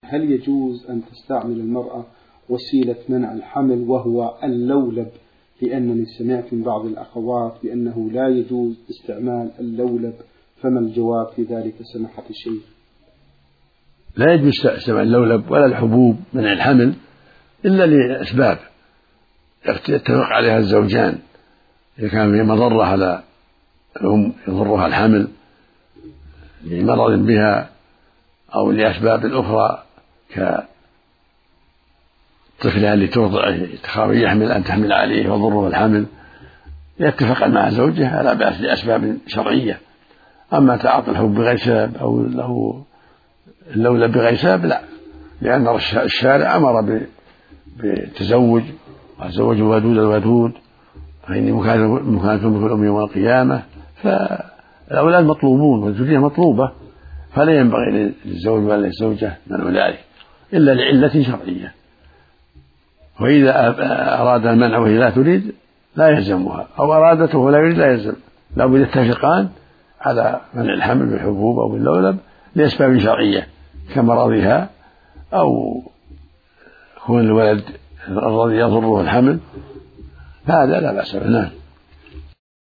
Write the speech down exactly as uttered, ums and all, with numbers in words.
هل يجوز أن تستعمل المرأة وسيلة منع الحمل وهو اللولب؟ لأنني سمعت من بعض الأخوات بأنه لا يجوز استعمال اللولب، فما الجواب في ذلك سماحة الشيخ؟ لا يجوز استعمال اللولب ولا الحبوب منع الحمل إلا لأسباب يتفق عليها الزوجان. إذا كان في مضرة على الأم يضرها الحمل لمرض بها أو لأسباب أخرى كطفلها اللي ترضع تخاف يحمل أن تحمل عليه ويضره الحمل، يتفق مع زوجها على بأس لأسباب شرعية. أما تعاطي الحبوب بغير سبب أو له اللولب بغير سبب لا، لأن الشارع أمر بالتزوج وزوج الودود الودود فإني مكانة بكل أم يوم القيامة، فالأولاد مطلوبون والذرية مطلوبة، فلا ينبغي للزوج ولا للزوجة منع ذلك إلا لعلة شرعية. وإذا أراد المنع وهي لا تريد لا يلزمها، أو أرادته ولا يريد لا يلزم، لا بد يتفقان على منع الحمل بالحبوب أو باللولب لأسباب شرعية كمرضها أو كون الولد الذي يضره الحمل، هذا لا بأس به.